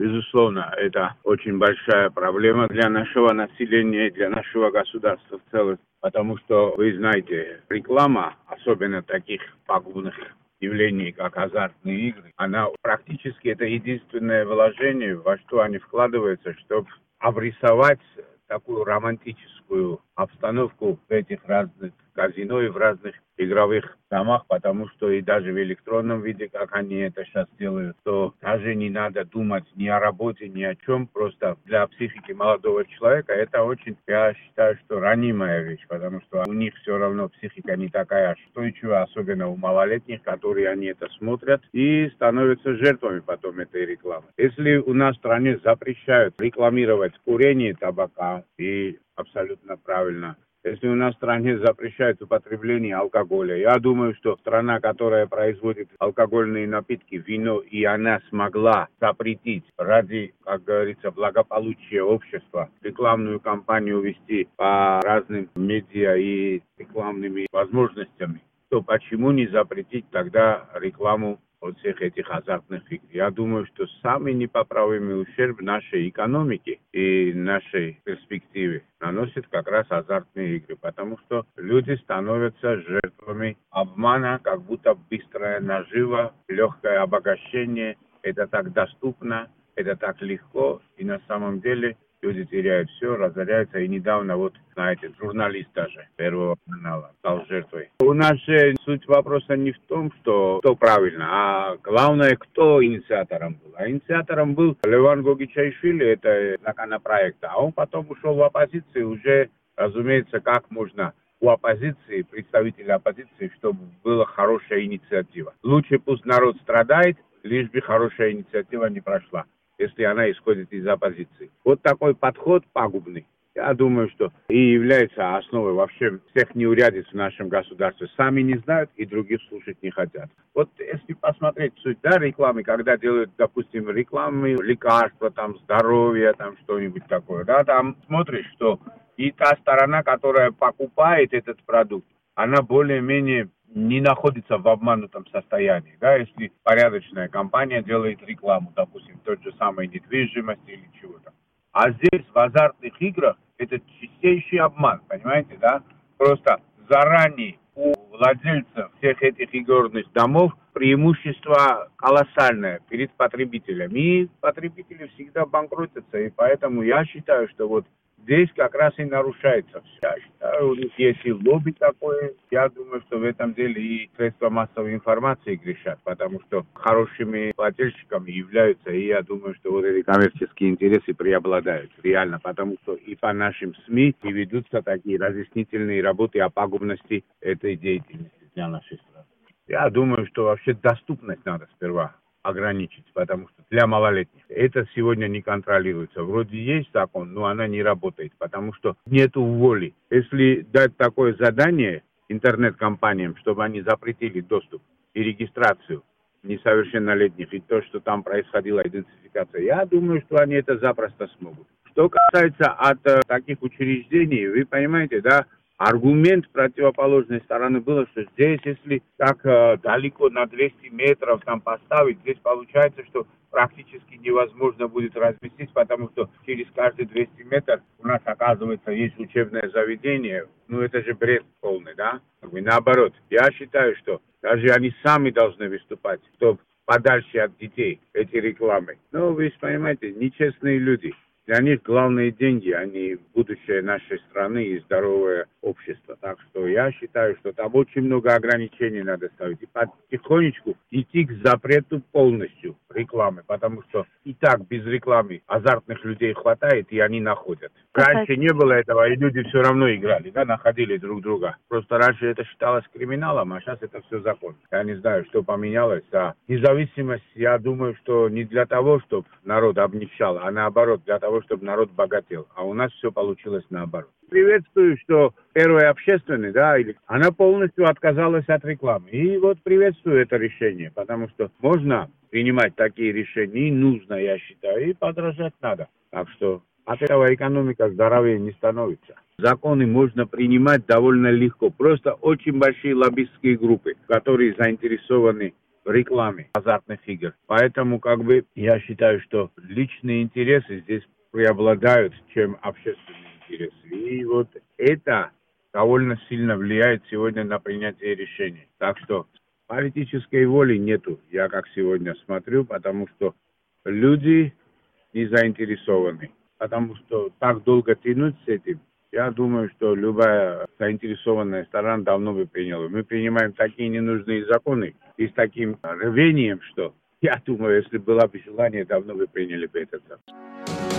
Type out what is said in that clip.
Безусловно, это очень большая проблема для нашего населения, для нашего государства в целом. Потому что, вы знаете, реклама, особенно таких пагубных явлений, как азартные игры, она практически это единственное вложение, во что они вкладываются, чтобы обрисовать такую романтическую обстановку в этих разных казино и в разных игровых домах, потому что и даже в электронном виде, как они это сейчас делают, то даже не надо думать ни о работе, ни о чем, просто для психики молодого человека это очень, я считаю, что ранимая вещь, потому что у них все равно психика не такая устойчивая, особенно у малолетних, которые они это смотрят и становятся жертвами потом этой рекламы. Если у нас в стране запрещают рекламировать курение табака, и абсолютно правильно, если у нас в стране запрещают употребление алкоголя, я думаю, что страна, которая производит алкогольные напитки, вино, и она смогла запретить ради, как говорится, благополучия общества, рекламную кампанию вести по разным медиа и рекламными возможностями, то почему не запретить тогда рекламу от всех этих азартных игр? Я думаю, что самый непоправимый ущерб нашей экономике и нашей перспективе наносит как раз азартные игры, потому что люди становятся жертвами обмана, как будто быстрая нажива, легкое обогащение, это так доступно, это так легко, и на самом деле люди теряют все, разоряются. И недавно, вот, знаете, журналист даже Первого канала стал жертвой. У нас же суть вопроса не в том, что правильно, а главное, кто инициатором был. А инициатором был Леван Гогичайшвили, это законопроект. А он потом ушел в оппозицию, уже, разумеется, как можно у оппозиции, представителя оппозиции, чтобы была хорошая инициатива. Лучше пусть народ страдает, лишь бы хорошая инициатива не прошла, если она исходит из оппозиции. Вот такой подход пагубный, я думаю, что и является основой вообще всех неурядиц в нашем государстве. Сами не знают и других слушать не хотят. Вот если посмотреть суть, да, рекламы, когда делают, допустим, рекламы, лекарства, там, здоровье, там, что-нибудь такое, да, там смотришь, что и та сторона, которая покупает этот продукт, она более-менее не находится в обманутом состоянии, да, если порядочная компания делает рекламу, допустим, той же самой недвижимости или чего-то. А здесь в азартных играх это чистейший обман, понимаете, да? Просто заранее у владельцев всех этих игорных домов преимущество колоссальное перед потребителями. И потребители всегда банкротятся, и поэтому я считаю, что вот здесь как раз и нарушается все. Я считаю, у них есть и лобби такое. Я думаю, что в этом деле и средства массовой информации грешат, потому что хорошими плательщиками являются, и я думаю, что вот эти коммерческие интересы преобладают реально, потому что и по нашим СМИ и ведутся такие разъяснительные работы о пагубности этой деятельности для нашей страны. Я думаю, что вообще доступность надо сперва ограничить, потому что для малолетних это сегодня не контролируется. Вроде есть закон, но она не работает, потому что нету воли. Если дать такое задание интернет-компаниям, чтобы они запретили доступ и регистрацию несовершеннолетних, и то, что там происходила идентификация, я думаю, что они это запросто смогут. Что касается от таких учреждений, вы понимаете, да, аргумент противоположной стороны был, что здесь, если так далеко на 200 метров там поставить, здесь получается, что практически невозможно будет разместить, потому что через каждые 200 метров у нас, оказывается, есть учебное заведение. Ну, это же бред полный, да? Наоборот, я считаю, что даже они сами должны выступать, чтобы подальше от детей эти рекламы. Но вы понимаете, нечестные люди. Для них главные деньги, они будущее нашей страны и здоровое общество. Так что я считаю, что там очень много ограничений надо ставить. И потихонечку идти к запрету полностью рекламы, потому что и так без рекламы азартных людей хватает, и они находят. Раньше не было этого, и люди все равно играли, да, находили друг друга. Просто раньше это считалось криминалом, а сейчас это все закон. Я не знаю, что поменялось. А независимость, я думаю, что не для того, чтобы народ обнищал, а наоборот, для того, чтобы народ богател. А у нас все получилось наоборот. Приветствую, что первая общественная, да, она полностью отказалась от рекламы. И вот приветствую это решение, потому что можно принимать такие решения, и нужно, я считаю, и подражать надо. Так что от этого экономика здоровее не становится. Законы можно принимать довольно легко. Просто очень большие лоббистские группы, которые заинтересованы в рекламе азартных игр. Поэтому я считаю, что личные интересы здесь преобладают, чем общественные интересы. И вот это довольно сильно влияет сегодня на принятие решений. Так что политической воли нету, я как сегодня смотрю, потому что люди не заинтересованы. Потому что так долго тянуть с этим, я думаю, что любая заинтересованная сторона давно бы приняла. Мы принимаем такие ненужные законы и с таким рвением, что я думаю, если было бы желание, давно бы приняли бы этот закон.